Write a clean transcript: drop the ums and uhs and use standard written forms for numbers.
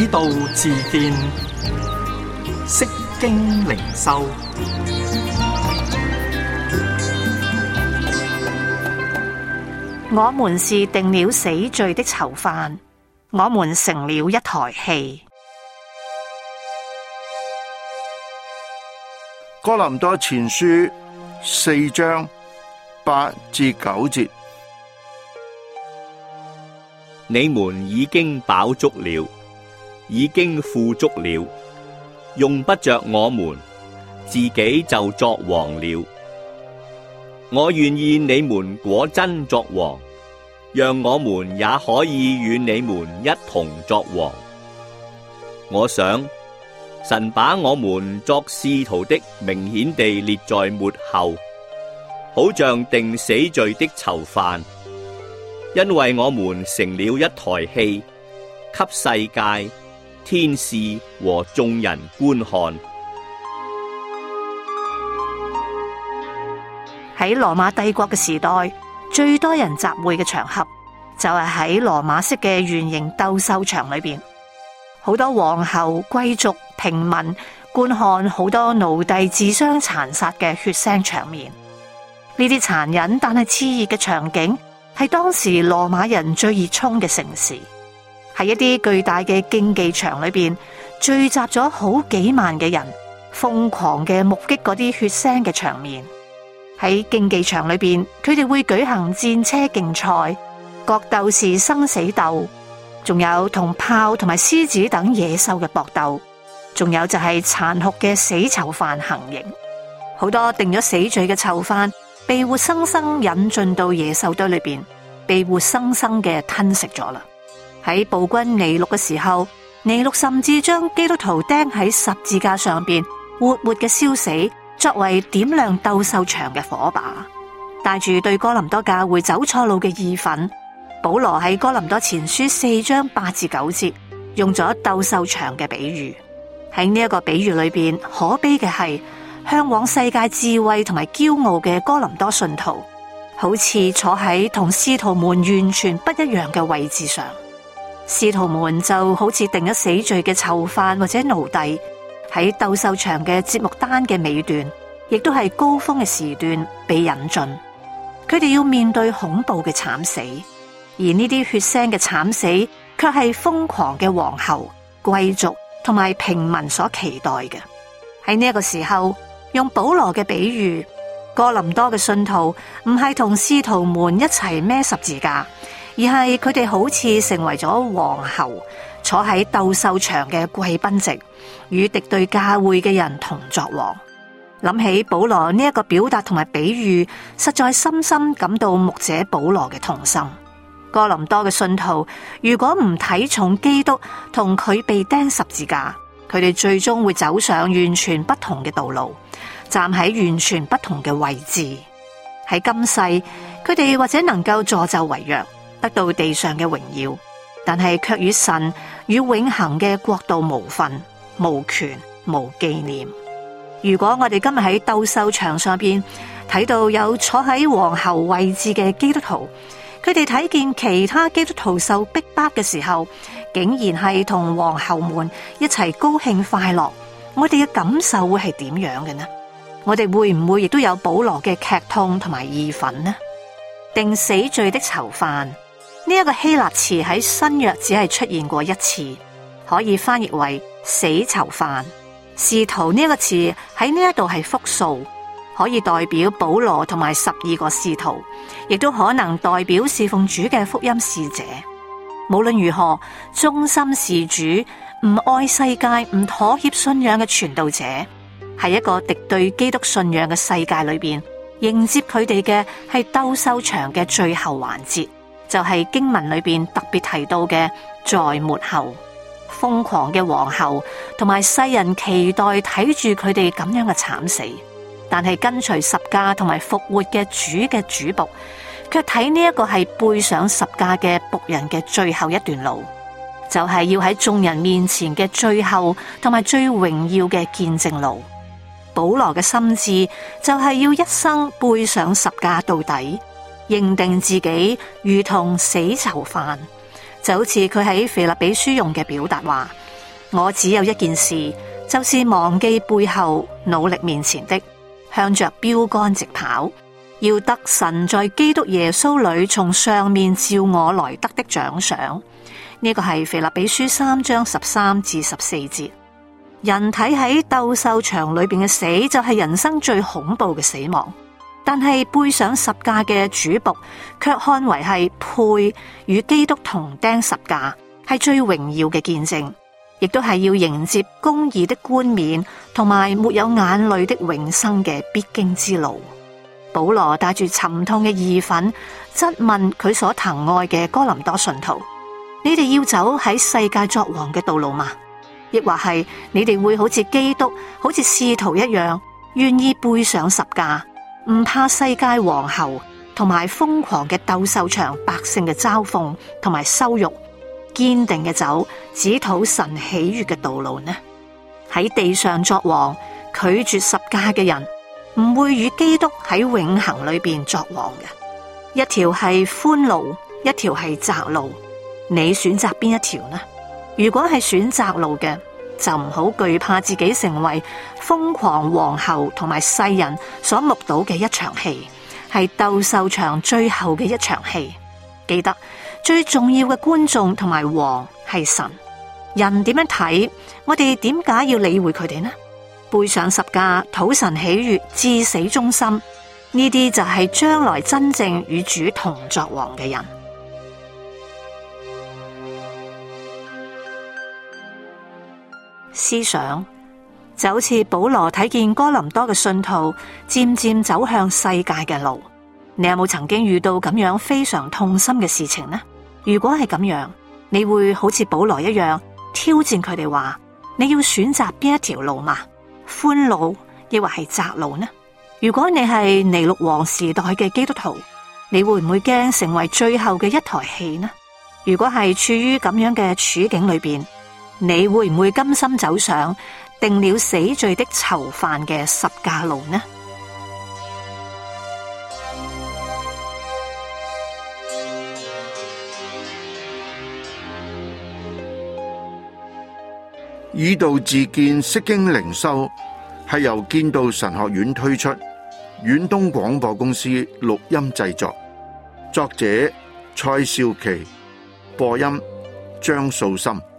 道自見，釋經靈修。 我們是定了死罪的囚犯，我們成了一台戲。 哥林多前書4章8至9節， 你們已經飽足了，已經富足了，用不着我們，自己就作王了。我願意你們果真作王，讓我們也可以與你們一同作王。我想神把我們作使徒的明顯地列在末後，好像定死罪的囚犯，因為我們成了一台戲，給世界、天使和眾人觀看。 喺羅馬帝國嘅時代，最多人集會嘅場合就係喺羅馬式嘅圓形鬥獸場裏邊，好多皇后、貴族、平民觀看好多奴隸自相殘殺嘅血腥場面。呢啲殘忍但係熾熱嘅場景係當時羅馬人最熱衷嘅盛事。喺一啲巨大嘅競技場裏邊，聚集咗好幾萬嘅人，瘋狂嘅目擊嗰啲血腥嘅場面。喺競技場裏邊，佢哋會舉行戰車競賽、角鬥士生死鬥，仲有同豹同埋獅子等野獸嘅搏鬥，仲有就係殘酷嘅死囚犯行刑。好多定咗死罪嘅囚犯被活生生引進到野獸堆裏邊，被活生生嘅吞食咗啦。喺暴君尼祿嘅時候，尼祿甚至將基督徒釘喺十字架上邊，活活嘅燒死，作為點亮鬥獸場嘅火把。帶住對哥林多教會走錯路嘅義憤，保羅喺哥林多前書4章8至9節用咗鬥獸場嘅比喻。喺呢一個比喻裏邊，可悲嘅係向往世界智慧同埋驕傲嘅哥林多信徒，好似坐喺同使徒們完全不一樣嘅位置上。使徒們就好似定咗死罪嘅囚犯或者奴隸，喺鬥獸場嘅節目單嘅尾段，亦都係高峰嘅時段被引進。佢哋要面對恐怖嘅慘死，而呢啲血腥嘅慘死，卻係瘋狂嘅皇后、貴族同埋平民所期待嘅。喺呢一個時候，用保羅嘅比喻，哥林多嘅信徒唔係同使徒們一齊孭十字架，而係佢哋好似成為咗皇后，坐喺鬥獸場嘅貴賓席，與敵對教會嘅人同作王。諗起保羅呢一個表達同埋比喻，實在深深感到牧者保羅嘅痛心。哥林多嘅信徒如果唔睇重基督同佢被釘十字架，佢哋最終會走上完全不同嘅道路，站喺完全不同嘅位置。喺今世，佢哋或者能夠助紂為虐，得到地上嘅榮耀，但係卻與神與永恆嘅國度無分、無權、無紀念。如果我哋今日喺鬥獸場上邊睇到有坐喺皇后位置嘅基督徒，佢哋睇見其他基督徒受逼迫嘅時候，竟然係同皇后們一齊高興快樂，我哋嘅感受會係點樣嘅呢？我哋會唔會亦都有保羅嘅劇痛同埋義憤呢？定死罪的囚犯呢一個希臘詞喺新約只係出現過一次，可以翻譯為死囚犯。使徒呢一個詞喺呢一度係複數，可以代表保羅同埋12個使徒，亦都可能代表侍奉主嘅福音使者。無論如何，忠心事主、唔愛世界、唔妥協信仰嘅傳道者，係一個敵對基督信仰嘅世界裏邊，迎接佢哋嘅係鬥獸場嘅最後環節，就係經文裏邊特別提到嘅在末後。瘋狂嘅皇后同埋世人期待睇住佢哋咁樣嘅慘死，但係跟隨十架同埋復活嘅主嘅主僕，卻睇呢一個係背上十架嘅僕人嘅最後一段路，就係要喺眾人面前嘅最後同埋最榮耀嘅見證路。保羅嘅心志就係要一生背上十架到底，認定自己如同死囚犯。就好似佢喺腓立比書用嘅表達話， 我只有一件事，就是忘記背後，努力面前的，向着標竿直跑，要得神在基督耶穌裏從上面召我來得的獎賞。呢個係腓立比書3章13至14節。人體喺鬥獸場裏邊嘅死就係人生最恐怖嘅死亡，但係背上十架嘅主僕卻看為係配與基督同釘十架，係最榮耀嘅見證，亦都係要迎接公義的冠冕同埋沒有眼淚的永生嘅必經之路。保羅帶住沉痛嘅義憤質問佢所疼愛嘅哥林多信徒：你哋要走喺世界作王嘅道路嗎？亦或係你哋會好似基督、好似使徒一樣，願意背上十架，唔怕世界皇后同埋瘋狂嘅鬥獸場百姓嘅嘲諷同埋羞辱，堅定嘅走只討神喜悅嘅道路呢？喺地上作王，拒絕十架嘅人，唔會與基督喺永恆裏邊作王嘅。一條係寬路，一條係窄路，你選擇邊一條呢？如果係選窄路嘅，就唔好懼怕自己成為瘋狂皇后同埋世人所目睹嘅一場戲，係鬥獸場最後嘅一場戲。記得最重要嘅觀眾同埋王係神，人點樣睇，我哋點解要理會佢哋呢？背上十架，討神喜悅，至死忠心，呢啲就係將來真正與主同作王嘅人。思想就好似保羅睇見哥林多嘅信徒漸漸走向世界嘅路，你有冇曾經遇到咁樣非常痛心嘅事情呢？如果係咁樣，你會好似保羅一樣挑戰佢哋話，你要選擇邊一條路嘛？寬路抑或係窄路呢？如果你係尼祿王時代嘅基督徒，你會唔會驚成為最後嘅一台戲呢？如果係處於咁樣嘅處境裏邊，你會唔會甘心走上定了死罪的囚犯嘅十架路呢？ 以道自見釋經靈修係由建道神學院推出，遠東廣播公司錄音製作，作者蔡少琪，播音張素心。